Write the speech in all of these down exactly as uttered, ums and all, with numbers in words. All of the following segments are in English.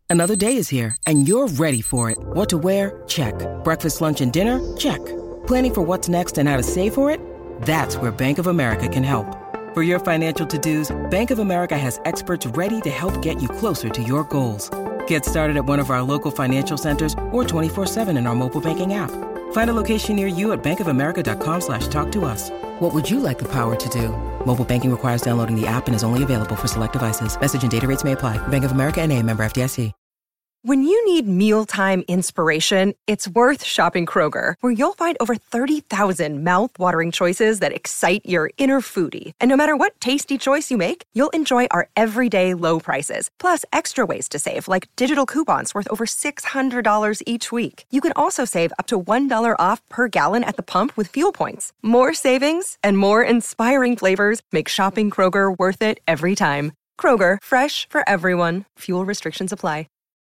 Another day is here, and you're ready for it. What to wear? Check. Breakfast, lunch, and dinner? Check. Planning for what's next and how to save for it? That's where Bank of America can help. For your financial to-dos, Bank of America has experts ready to help get you closer to your goals. Get started at one of our local financial centers or twenty-four seven in our mobile banking app. Find a location near you at bankofamerica.com slash talk to us. What would you like the power to do? Mobile banking requires downloading the app and is only available for select devices. Message and data rates may apply. Bank of America N A, member F D I C. When you need mealtime inspiration, it's worth shopping Kroger, where you'll find over thirty thousand mouth-watering choices that excite your inner foodie. And no matter what tasty choice you make, you'll enjoy our everyday low prices, plus extra ways to save, like digital coupons worth over six hundred dollars each week. You can also save up to one dollar off per gallon at the pump with fuel points. More savings and more inspiring flavors make shopping Kroger worth it every time. Kroger, fresh for everyone. Fuel restrictions apply.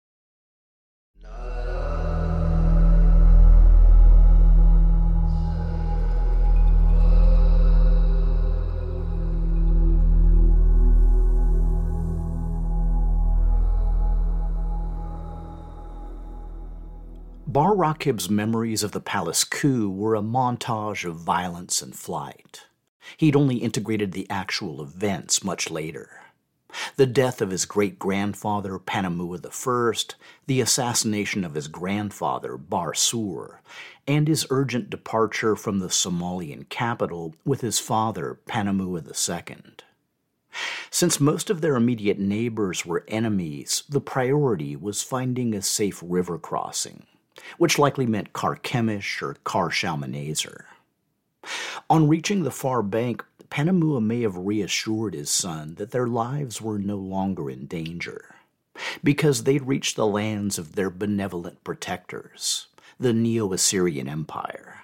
Bar Rakib's memories of the palace coup were a montage of violence and flight. He'd only integrated the actual events much later. The death of his great-grandfather, Panamua the First, the assassination of his grandfather, Bar Sur, and his urgent departure from the Somalian capital with his father, Panamua the Second. Since most of their immediate neighbors were enemies, the priority was finding a safe river crossing, which likely meant Carchemish or Car Shalmaneser. On reaching the far bank, Panamua may have reassured his son that their lives were no longer in danger, because they'd reached the lands of their benevolent protectors, the Neo-Assyrian Empire.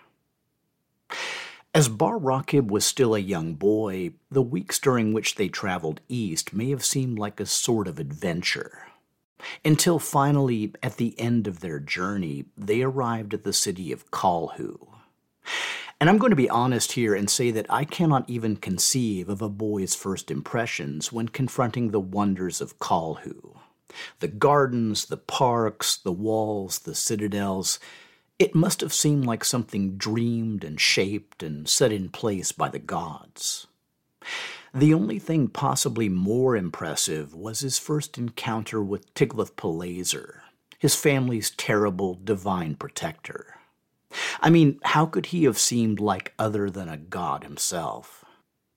As Bar Rakib was still a young boy, the weeks during which they traveled east may have seemed like a sort of adventure, until finally, at the end of their journey, they arrived at the city of Kalhu. And I'm going to be honest here and say that I cannot even conceive of a boy's first impressions when confronting the wonders of Kalhu. The gardens, the parks, the walls, the citadels. It must have seemed like something dreamed and shaped and set in place by the gods. The only thing possibly more impressive was his first encounter with Tiglath-Pileser, his family's terrible divine protector. I mean, how could he have seemed like other than a god himself?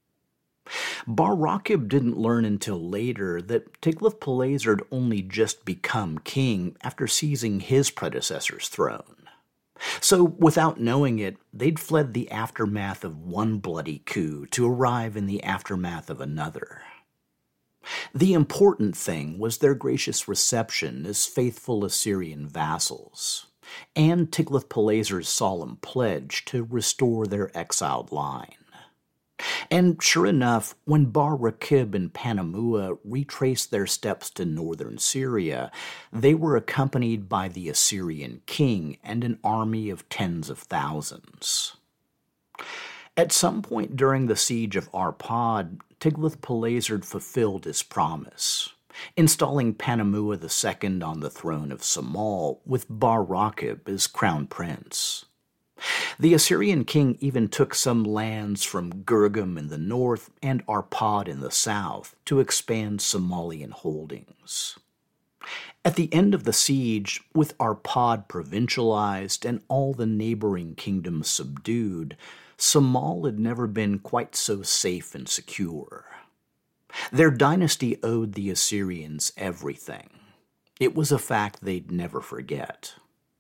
Bar Rakib didn't learn until later that Tiglath-Pileser had only just become king after seizing his predecessor's throne. So, without knowing it, they'd fled the aftermath of one bloody coup to arrive in the aftermath of another. The important thing was their gracious reception as faithful Assyrian vassals, and Tiglath-Pileser's solemn pledge to restore their exiled line. And sure enough, when Bar Rakib and Panamua retraced their steps to northern Syria, they were accompanied by the Assyrian king and an army of tens of thousands. At some point during the siege of Arpad, Tiglath-Pileser fulfilled his promise, installing Panamua the Second on the throne of Samal with Bar Rakib as crown prince. The Assyrian king even took some lands from Gurgum in the north and Arpad in the south to expand Somalian holdings. At the end of the siege, with Arpad provincialized and all the neighboring kingdoms subdued, Samal had never been quite so safe and secure. Their dynasty owed the Assyrians everything. It was a fact they'd never forget.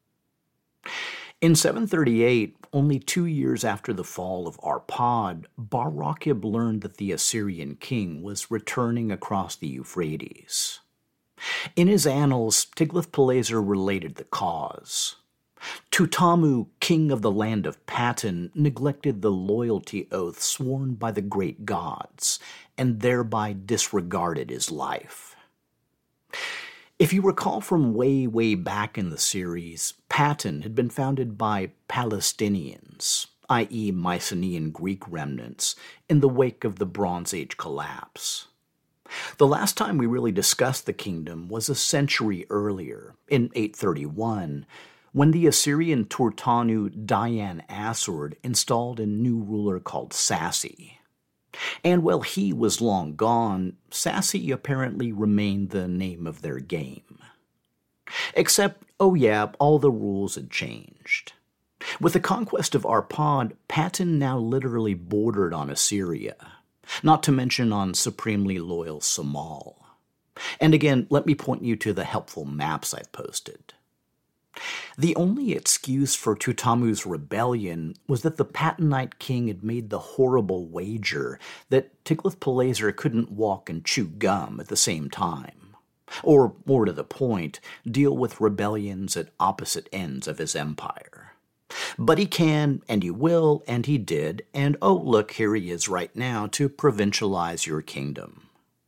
In seven thirty-eight, only two years after the fall of Arpad, Bar Rakib learned that the Assyrian king was returning across the Euphrates. In his annals, Tiglath-Pileser related the cause. Tutamu, king of the land of Patan, neglected the loyalty oath sworn by the great gods, and thereby disregarded his life. If you recall from way, way back in the series, Patan had been founded by Palestinians, that is Mycenaean Greek remnants, in the wake of the Bronze Age collapse. The last time we really discussed the kingdom was a century earlier, in eight thirty-one, when the Assyrian Turtanu Dayan Aswad installed a new ruler called Sassi. And while he was long gone, Sassi apparently remained the name of their game. Except, oh yeah, all the rules had changed. With the conquest of Arpad, Patan now literally bordered on Assyria, not to mention on supremely loyal Samal. And again, let me point you to the helpful maps I've posted. The only excuse for Tutamu's rebellion was that the Patanite king had made the horrible wager that Tiglath-Pileser couldn't walk and chew gum at the same time, or, more to the point, deal with rebellions at opposite ends of his empire. But he can, and he will, and he did, and oh look, here he is right now to provincialize your kingdom.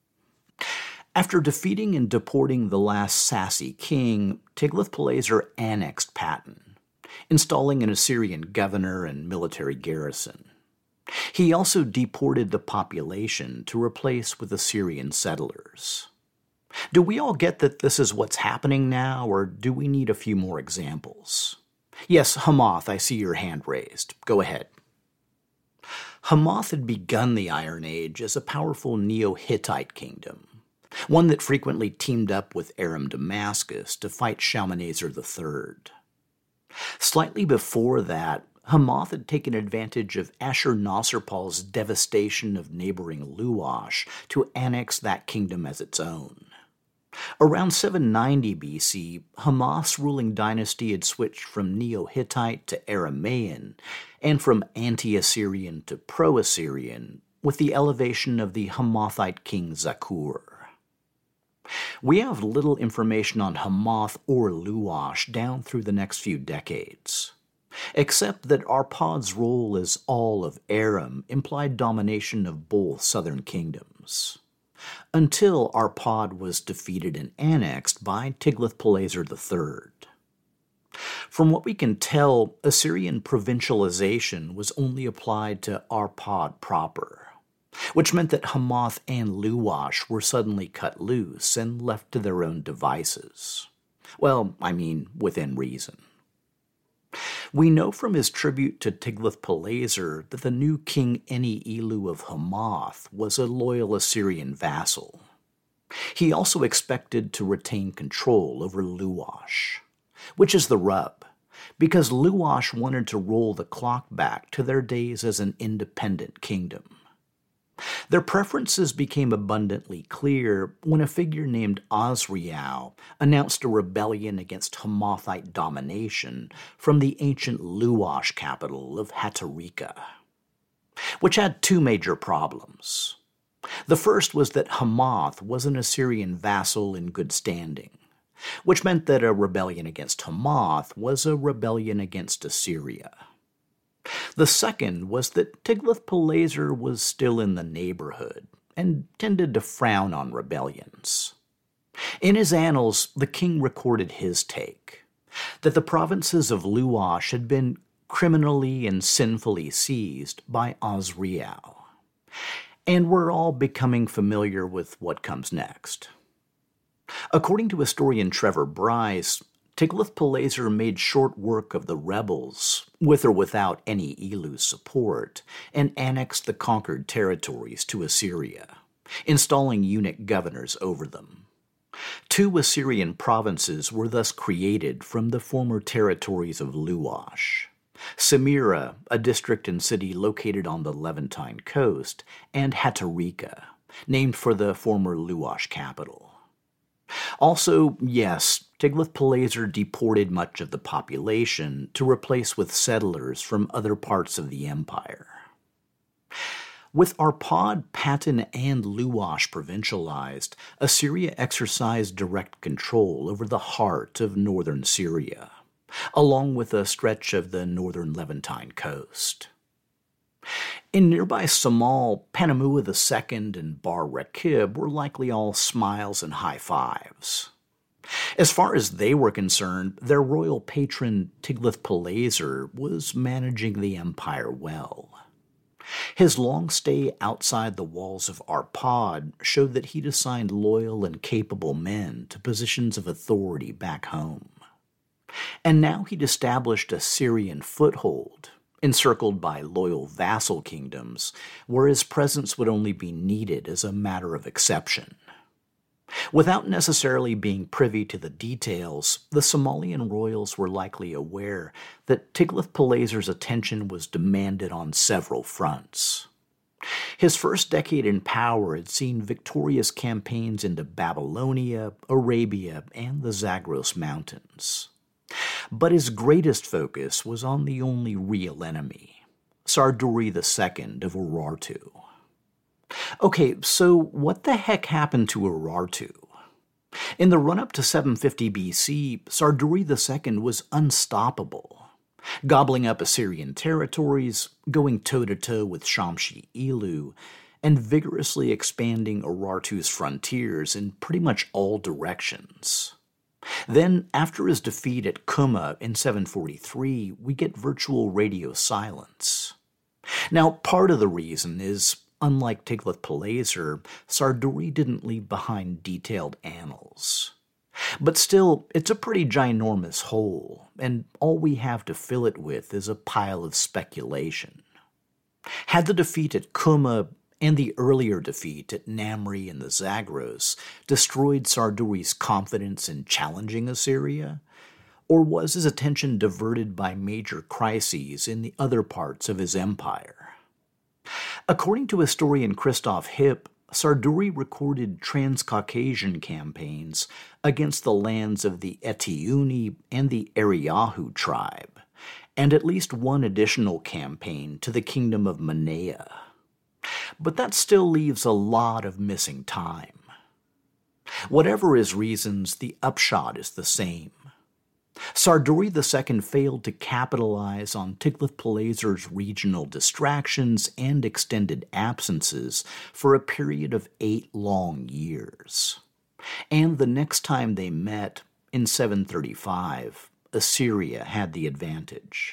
After defeating and deporting the last Sassi king, Tiglath-Pileser annexed Patan, installing an Assyrian governor and military garrison. He also deported the population to replace with Assyrian settlers. Do we all get that this is what's happening now, or do we need a few more examples? Yes, Hamath, I see your hand raised. Go ahead. Hamath had begun the Iron Age as a powerful Neo-Hittite kingdom, one that frequently teamed up with Aram Damascus to fight Shalmaneser the Third. Slightly before that, Hamath had taken advantage of Ashur-Nasirpal's devastation of neighboring Luash to annex that kingdom as its own. Around seven ninety B C, Hamath's ruling dynasty had switched from Neo-Hittite to Aramaean, and from anti-Assyrian to pro-Assyrian, with the elevation of the Hamathite king Zakur. We have little information on Hamath or Luash down through the next few decades, except that Arpad's role as all of Aram implied domination of both southern kingdoms, until Arpad was defeated and annexed by Tiglath-Pileser the Third. From what we can tell, Assyrian provincialization was only applied to Arpad proper, which meant that Hamath and Luash were suddenly cut loose and left to their own devices. Well, I mean, within reason. We know from his tribute to Tiglath-Pileser that the new king Eni-Elu of Hamath was a loyal Assyrian vassal. He also expected to retain control over Luash, which is the rub, because Luash wanted to roll the clock back to their days as an independent kingdom. Their preferences became abundantly clear when a figure named Azriel announced a rebellion against Hamathite domination from the ancient Luash capital of Hatarika, which had two major problems. The first was that Hamath was an Assyrian vassal in good standing, which meant that a rebellion against Hamath was a rebellion against Assyria. The second was that Tiglath-Pileser was still in the neighborhood and tended to frown on rebellions. In his annals, the king recorded his take, that the provinces of Luash had been criminally and sinfully seized by Azriel, and we're all becoming familiar with what comes next. According to historian Trevor Bryce, Tiglath-Pileser made short work of the rebels, with or without Eni-Elu's support, and annexed the conquered territories to Assyria, installing eunuch governors over them. Two Assyrian provinces were thus created from the former territories of Luash: Samira, a district and city located on the Levantine coast, and Hatarika, named for the former Luash capital. Also, yes, Tiglath-Pileser deported much of the population to replace with settlers from other parts of the empire. With Arpad, Patan, and Luash provincialized, Assyria exercised direct control over the heart of northern Syria, along with a stretch of the northern Levantine coast. In nearby Samal, Panamua the Second and Bar Rakib were likely all smiles and high fives. As far as they were concerned, their royal patron Tiglath-Pileser was managing the empire well. His long stay outside the walls of Arpad showed that he'd assigned loyal and capable men to positions of authority back home. And now he'd established a Syrian foothold, encircled by loyal vassal kingdoms, where his presence would only be needed as a matter of exception. Without necessarily being privy to the details, the Somalian royals were likely aware that Tiglath-Pileser's attention was demanded on several fronts. His first decade in power had seen victorious campaigns into Babylonia, Arabia, and the Zagros Mountains. But his greatest focus was on the only real enemy, Sarduri the Second of Urartu. Okay, so what the heck happened to Urartu? In the run-up to seven fifty B C, Sarduri the Second was unstoppable, gobbling up Assyrian territories, going toe-to-toe with Shamshi-Ilu, and vigorously expanding Urartu's frontiers in pretty much all directions. Then, after his defeat at Kuma in seven forty-three, we get virtual radio silence. Now, part of the reason is, unlike Tiglath-Pileser, Sarduri didn't leave behind detailed annals. But still, it's a pretty ginormous hole, and all we have to fill it with is a pile of speculation. Had the defeat at Kuma and the earlier defeat at Namri and the Zagros destroyed Sarduri's confidence in challenging Assyria? Or was his attention diverted by major crises in the other parts of his empire? According to historian Christoph Hipp, Sarduri recorded Transcaucasian campaigns against the lands of the Eteuni and the Ariyahu tribe, and at least one additional campaign to the kingdom of Manea. But that still leaves a lot of missing time. Whatever his reasons, the upshot is the same. Sarduri the Second failed to capitalize on Tiglath-Pileser's regional distractions and extended absences for a period of eight long years. And the next time they met, in seven thirty-five, Assyria had the advantage.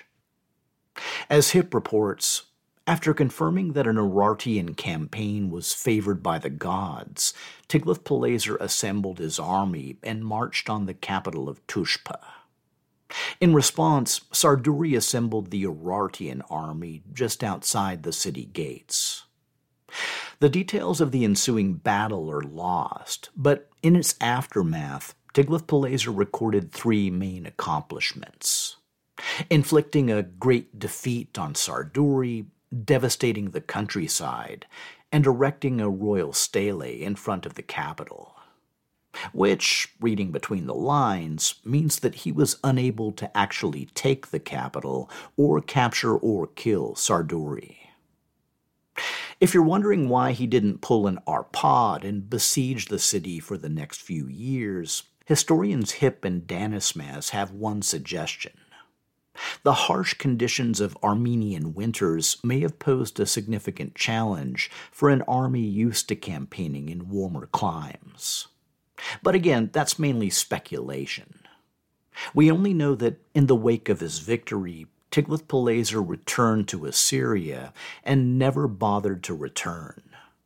As Hipp reports, after confirming that an Urartian campaign was favored by the gods, Tiglath-Pileser assembled his army and marched on the capital of Tushpa. In response, Sarduri assembled the Urartian army just outside the city gates. The details of the ensuing battle are lost, but in its aftermath, Tiglath-Pileser recorded three main accomplishments: inflicting a great defeat on Sarduri, devastating the countryside, and erecting a royal stele in front of the capital. Which, reading between the lines, means that he was unable to actually take the capital or capture or kill Sarduri. If you're wondering why he didn't pull an Arpad and besiege the city for the next few years, historians Hipp and Danismas have one suggestion. The harsh conditions of Armenian winters may have posed a significant challenge for an army used to campaigning in warmer climes. But again, that's mainly speculation. We only know that in the wake of his victory, Tiglath-Pileser returned to Assyria and never bothered to return.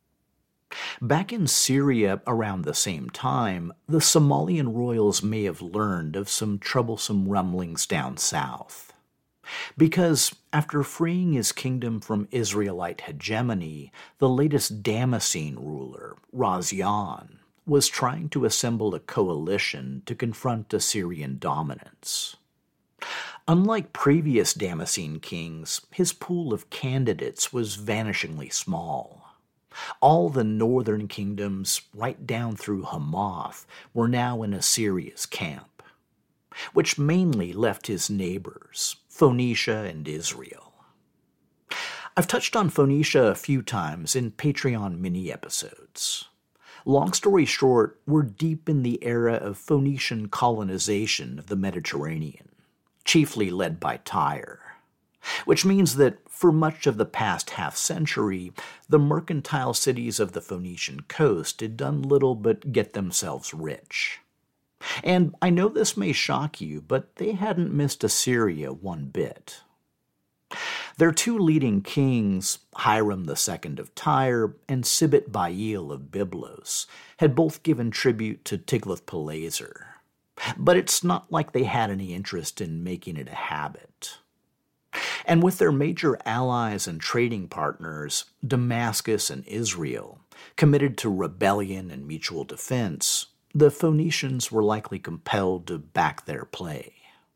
Back in Syria around the same time, the Somalian royals may have learned of some troublesome rumblings down south. Because after freeing his kingdom from Israelite hegemony, the latest Damascene ruler, Razyan, was trying to assemble a coalition to confront Assyrian dominance. Unlike previous Damascene kings, his pool of candidates was vanishingly small. All the northern kingdoms, right down through Hamath, were now in Assyria's camp, which mainly left his neighbors, Phoenicia and Israel. I've touched on Phoenicia a few times in Patreon mini-episodes. Long story short, we're deep in the era of Phoenician colonization of the Mediterranean, chiefly led by Tyre, which means that for much of the past half-century, the mercantile cities of the Phoenician coast had done little but get themselves rich. And I know this may shock you, but they hadn't missed Assyria one bit. Their two leading kings, Hiram the Second of Tyre and Sibit-Baal of Byblos, had both given tribute to Tiglath-Pileser. But it's not like they had any interest in making it a habit. And with their major allies and trading partners, Damascus and Israel, committed to rebellion and mutual defense, the Phoenicians were likely compelled to back their play.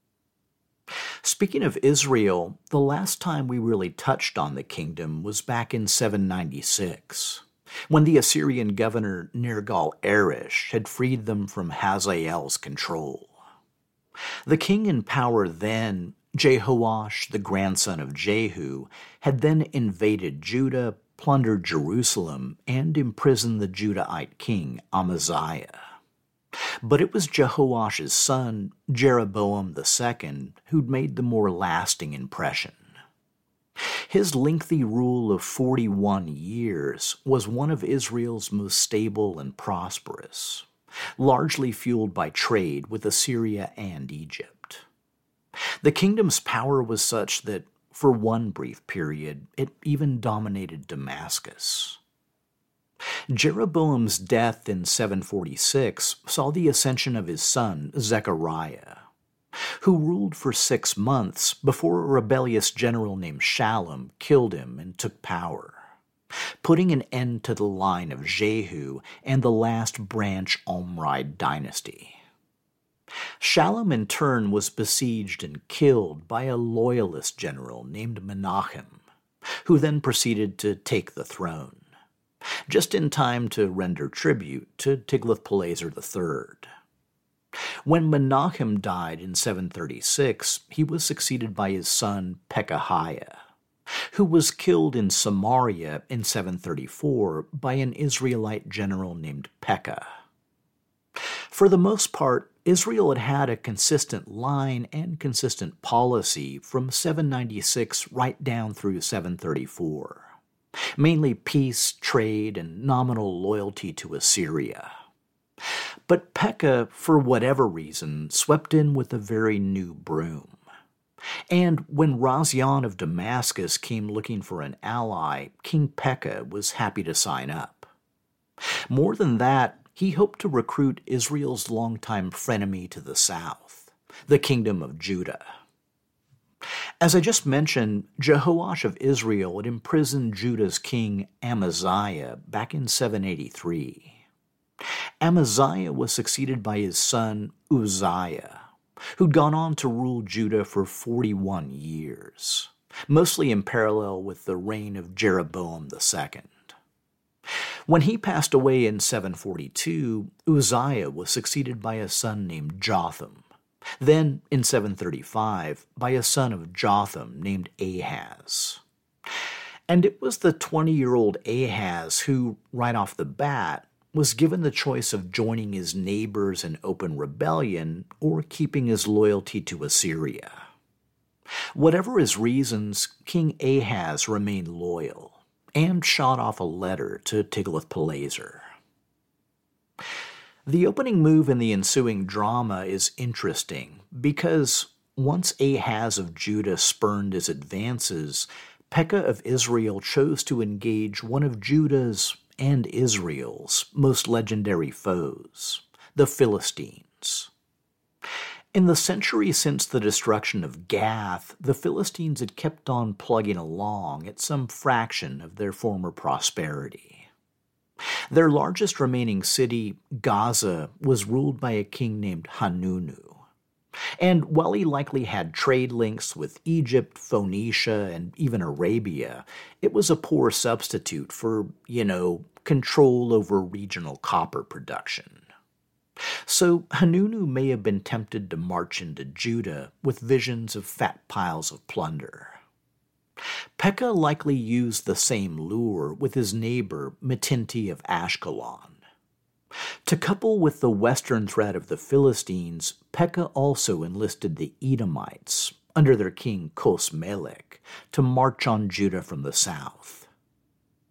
Speaking of Israel, the last time we really touched on the kingdom was back in seven ninety-six, when the Assyrian governor Nergal-Erish had freed them from Hazael's control. The king in power then, Jehoash, the grandson of Jehu, had then invaded Judah, plundered Jerusalem, and imprisoned the Judahite king Amaziah. But it was Jehoash's son, Jeroboam the Second, who'd made the more lasting impression. His lengthy rule of forty-one years was one of Israel's most stable and prosperous, largely fueled by trade with Assyria and Egypt. The kingdom's power was such that, for one brief period, it even dominated Damascus. Jeroboam's death in seven forty-six saw the ascension of his son, Zechariah, who ruled for six months before a rebellious general named Shallum killed him and took power, putting an end to the line of Jehu and the last branch Omride dynasty. Shallum in turn was besieged and killed by a loyalist general named Menachem, who then proceeded to take the throne, just in time to render tribute to Tiglath-Pileser the Third. When Menachem died in seven thirty-six, he was succeeded by his son Pekahiah, who was killed in Samaria in seven thirty-four by an Israelite general named Pekah. For the most part, Israel had had a consistent line and consistent policy from seven ninety-six right down through seven thirty-four. Mainly peace, trade, and nominal loyalty to Assyria. But Pekah, for whatever reason, swept in with a very new broom. And when Razian of Damascus came looking for an ally, King Pekah was happy to sign up. More than that, he hoped to recruit Israel's longtime frenemy to the south, the kingdom of Judah. As I just mentioned, Jehoash of Israel had imprisoned Judah's king Amaziah back in seven eighty-three. Amaziah was succeeded by his son Uzziah, who'd gone on to rule Judah for forty-one years, mostly in parallel with the reign of Jeroboam the Second. When he passed away in seven forty-two, Uzziah was succeeded by a son named Jotham, then, in seven thirty-five, by a son of Jotham named Ahaz. And it was the twenty-year-old Ahaz who, right off the bat, was given the choice of joining his neighbors in open rebellion or keeping his loyalty to Assyria. Whatever his reasons, King Ahaz remained loyal and shot off a letter to Tiglath-Pileser. The opening move in the ensuing drama is interesting because once Ahaz of Judah spurned his advances, Pekah of Israel chose to engage one of Judah's and Israel's most legendary foes, the Philistines. In the century since the destruction of Gath, the Philistines had kept on plugging along at some fraction of their former prosperity. Their largest remaining city, Gaza, was ruled by a king named Hanunu. And while he likely had trade links with Egypt, Phoenicia, and even Arabia, it was a poor substitute for, you know, control over regional copper production. So Hanunu may have been tempted to march into Judah with visions of fat piles of plunder. Pekah likely used the same lure with his neighbor Metinti of Ashkelon. To couple with the western threat of the Philistines, Pekah also enlisted the Edomites, under their king Kos-Melech, to march on Judah from the south.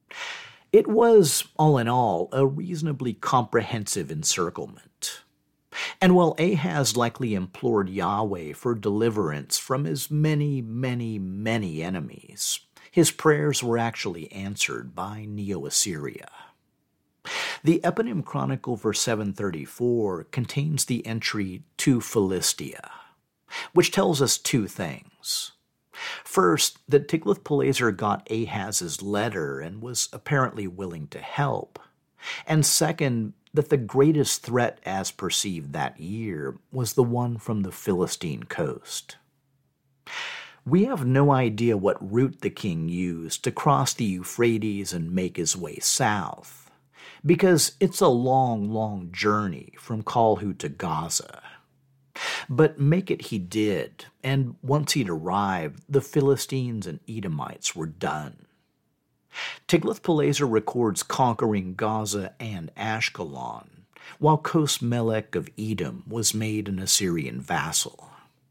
It was, all in all, a reasonably comprehensive encirclement. And while Ahaz likely implored Yahweh for deliverance from his many, many, many enemies, his prayers were actually answered by Neo-Assyria. The Eponym Chronicle for seven thirty-four contains the entry to Philistia, which tells us two things. First, that Tiglath-Pileser got Ahaz's letter and was apparently willing to help. And second, that the greatest threat as perceived that year was the one from the Philistine coast. We have no idea what route the king used to cross the Euphrates and make his way south, because it's a long, long journey from Kalhu to Gaza. But make it he did, and once he'd arrived, the Philistines and Edomites were done. Tiglath-Pileser records conquering Gaza and Ashkelon, while Cos-Melech of Edom was made an Assyrian vassal.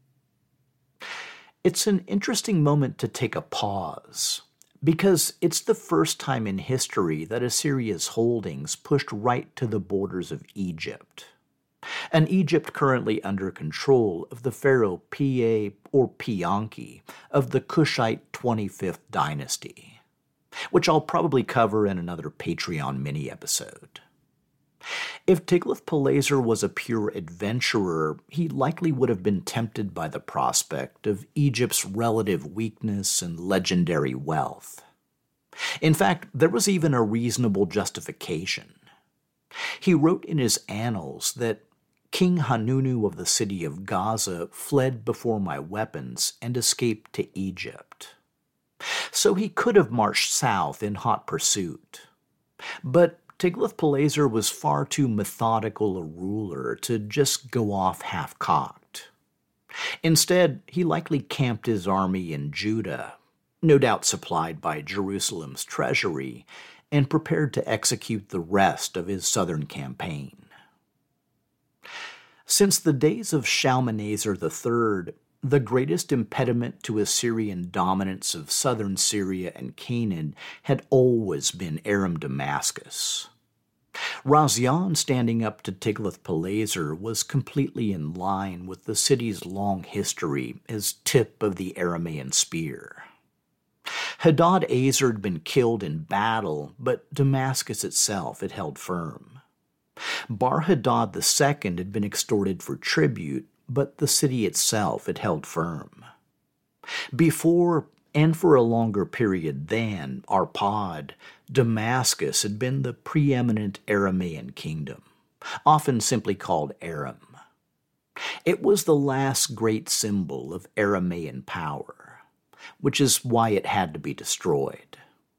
It's an interesting moment to take a pause, because it's the first time in history that Assyria's holdings pushed right to the borders of Egypt, an Egypt currently under control of the pharaoh Pi or Pianki of the Kushite twenty-fifth dynasty, which I'll probably cover in another Patreon mini-episode. If Tiglath-Pileser was a pure adventurer, he likely would have been tempted by the prospect of Egypt's relative weakness and legendary wealth. In fact, there was even a reasonable justification. He wrote in his annals that King Hanunu of the city of Gaza fled before my weapons and escaped to Egypt. So he could have marched south in hot pursuit. But Tiglath-Pileser was far too methodical a ruler to just go off half-cocked. Instead, he likely camped his army in Judah, no doubt supplied by Jerusalem's treasury, and prepared to execute the rest of his southern campaign. Since the days of Shalmaneser the Third, the greatest impediment to Assyrian dominance of southern Syria and Canaan had always been Aram Damascus. Razian standing up to Tiglath-Pileser was completely in line with the city's long history as tip of the Aramaean spear. Hadad-Ezer had been killed in battle, but Damascus itself had held firm. Bar-Hadad the Second had been extorted for tribute, but the city itself had held firm. Before, and for a longer period than, Arpad, Damascus had been the preeminent Aramaean kingdom, often simply called Aram. It was the last great symbol of Aramaean power, which is why it had to be destroyed.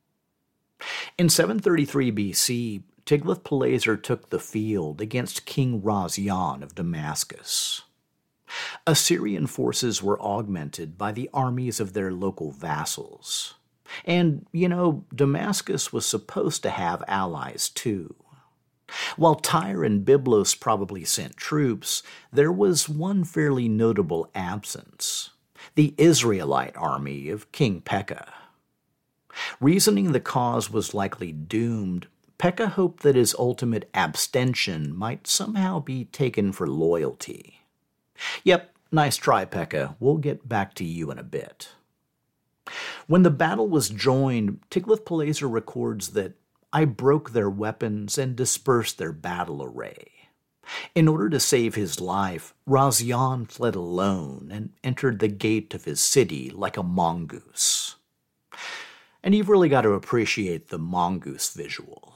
In seven thirty-three B C, Tiglath-Pileser took the field against King Razian of Damascus. Assyrian forces were augmented by the armies of their local vassals. And, you know, Damascus was supposed to have allies too. While Tyre and Byblos probably sent troops, there was one fairly notable absence: the Israelite army of King Pekah. Reasoning the cause was likely doomed, Pekah hoped that his ultimate abstention might somehow be taken for loyalty. Yep, nice try, Pekah. We'll get back to you in a bit. When the battle was joined, Tiglath-Pileser records that I broke their weapons and dispersed their battle array. In order to save his life, Razian fled alone and entered the gate of his city like a mongoose. And you've really got to appreciate the mongoose visual.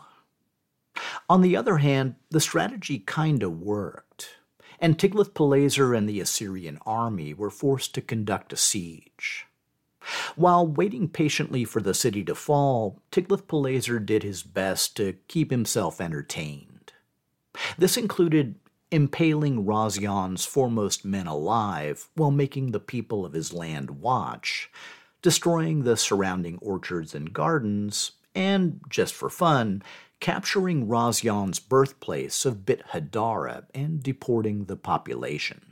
On the other hand, the strategy kinda worked, and Tiglath-Pileser and the Assyrian army were forced to conduct a siege. While waiting patiently for the city to fall, Tiglath-Pileser did his best to keep himself entertained. This included impaling Razian's foremost men alive while making the people of his land watch, destroying the surrounding orchards and gardens, and, just for fun, capturing Razian's birthplace of Bit Hadara and deporting the population.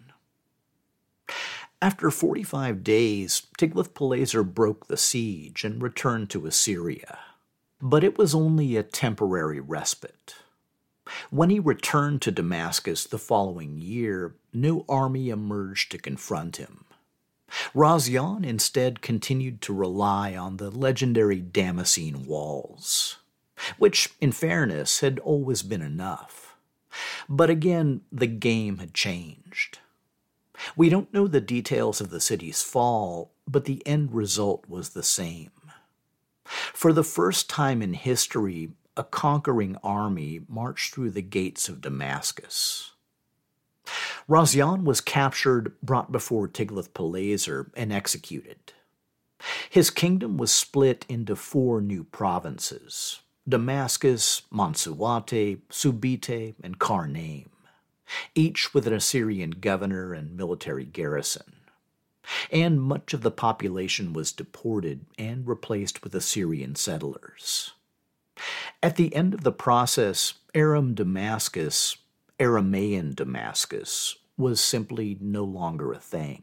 After forty-five days, Tiglath-Pileser broke the siege and returned to Assyria. But it was only a temporary respite. When he returned to Damascus the following year, no army emerged to confront him. Razyan instead continued to rely on the legendary Damascene walls, which, in fairness, had always been enough. But again, the game had changed. We don't know the details of the city's fall, but the end result was the same. For the first time in history, a conquering army marched through the gates of Damascus. Razyan was captured, brought before Tiglath-Pileser, and executed. His kingdom was split into four new provinces: Damascus, Mansuwate, Subite, and Karnaim, each with an Assyrian governor and military garrison. And much of the population was deported and replaced with Assyrian settlers. At the end of the process, Aram Damascus, Aramaean Damascus, was simply no longer a thing.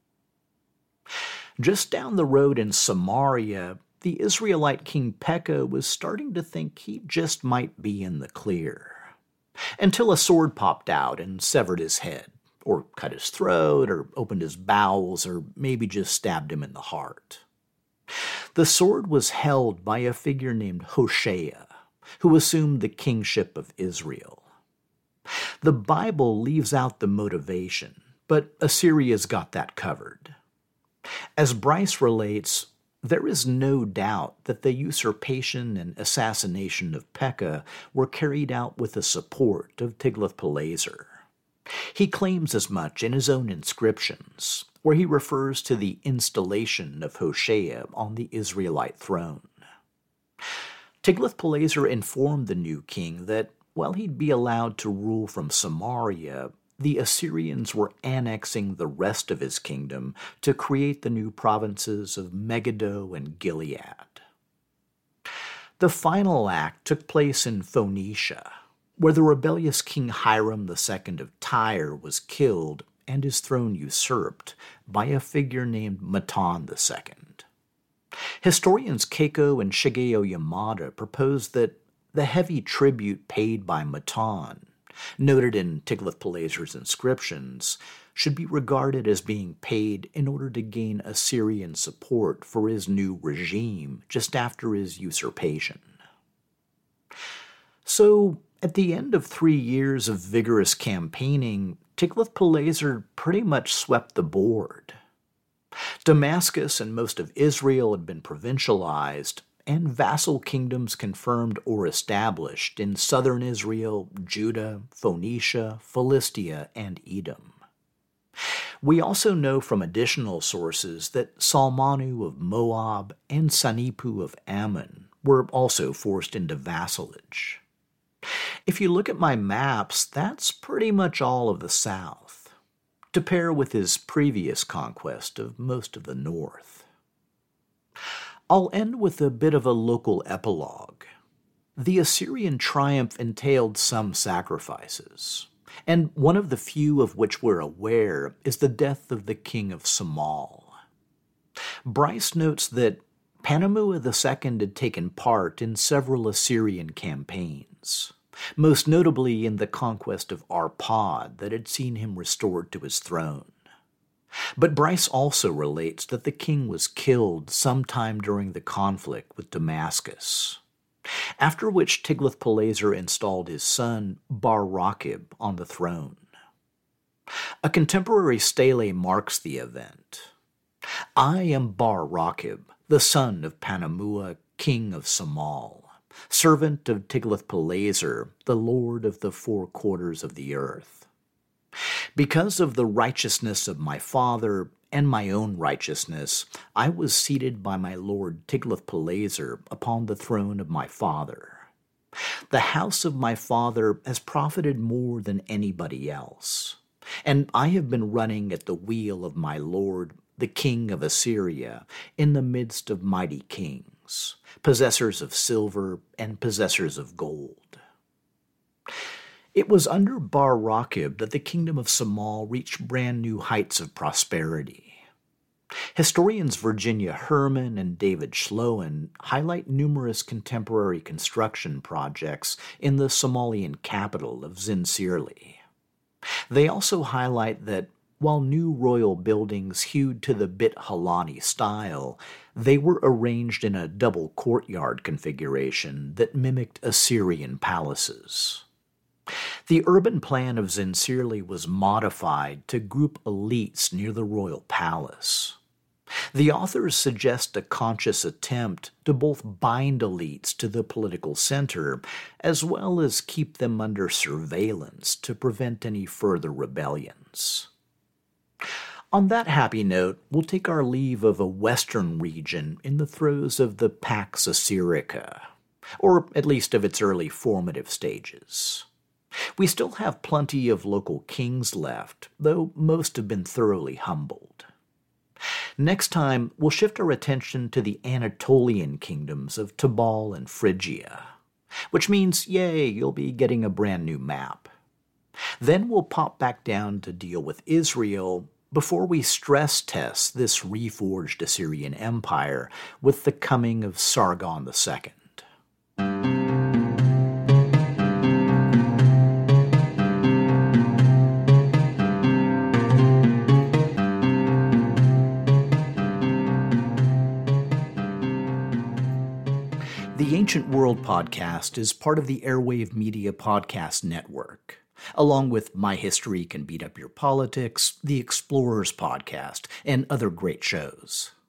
Just down the road in Samaria, the Israelite king Pekah was starting to think he just might be in the clear, until a sword popped out and severed his head, or cut his throat, or opened his bowels, or maybe just stabbed him in the heart. The sword was held by a figure named Hoshea, who assumed the kingship of Israel. The Bible leaves out the motivation, but Assyria's got that covered. As Bryce relates, there is no doubt that the usurpation and assassination of Pekah were carried out with the support of Tiglath-Pileser. He claims as much in his own inscriptions, where he refers to the installation of Hoshea on the Israelite throne. Tiglath-Pileser informed the new king that while he'd be allowed to rule from Samaria, the Assyrians were annexing the rest of his kingdom to create the new provinces of Megiddo and Gilead. The final act took place in Phoenicia, where the rebellious King Hiram the Second of Tyre was killed and his throne usurped by a figure named Matan the Second. Historians Keiko and Shigeo Yamada proposed that the heavy tribute paid by Matan, noted in Tiglath-Pileser's inscriptions, should be regarded as being paid in order to gain Assyrian support for his new regime just after his usurpation. So, at the end of three years of vigorous campaigning, Tiglath-Pileser pretty much swept the board. Damascus and most of Israel had been provincialized, and vassal kingdoms confirmed or established in southern Israel, Judah, Phoenicia, Philistia, and Edom. We also know from additional sources that Salmanu of Moab and Sanipu of Ammon were also forced into vassalage. If you look at my maps, that's pretty much all of the south, to pair with his previous conquest of most of the north. I'll end with a bit of a local epilogue. The Assyrian triumph entailed some sacrifices, and one of the few of which we're aware is the death of the king of Samal. Bryce notes that Panamua the Second had taken part in several Assyrian campaigns, most notably in the conquest of Arpad that had seen him restored to his throne. But Bryce also relates that the king was killed sometime during the conflict with Damascus, after which Tiglath-Pileser installed his son Bar-Rakib on the throne. A contemporary stele marks the event. I am Bar-Rakib, the son of Panamua, king of Samal, servant of Tiglath-Pileser, the lord of the four quarters of the earth. Because of the righteousness of my father and my own righteousness, I was seated by my lord Tiglath-Pileser upon the throne of my father. The house of my father has profited more than anybody else, and I have been running at the wheel of my lord, the king of Assyria, in the midst of mighty kings, possessors of silver and possessors of gold. It was under Bar-Rakib that the kingdom of Samal reached brand new heights of prosperity. Historians Virginia Herman and David Schloen highlight numerous contemporary construction projects in the Somalian capital of Zincirli. They also highlight that while new royal buildings hewed to the Bit Halani style, they were arranged in a double courtyard configuration that mimicked Assyrian palaces. The urban plan of Zincirli was modified to group elites near the royal palace. The authors suggest a conscious attempt to both bind elites to the political center, as well as keep them under surveillance to prevent any further rebellions. On that happy note, we'll take our leave of a western region in the throes of the Pax Assyrica, or at least of its early formative stages. We still have plenty of local kings left, though most have been thoroughly humbled. Next time, we'll shift our attention to the Anatolian kingdoms of Tabal and Phrygia, which means, yay, you'll be getting a brand new map. Then we'll pop back down to deal with Israel before we stress test this reforged Assyrian Empire with the coming of Sargon the Second. The Ancient World podcast is part of the Airwave Media Podcast Network, along with My History Can Beat Up Your Politics, The Explorers podcast, and other great shows.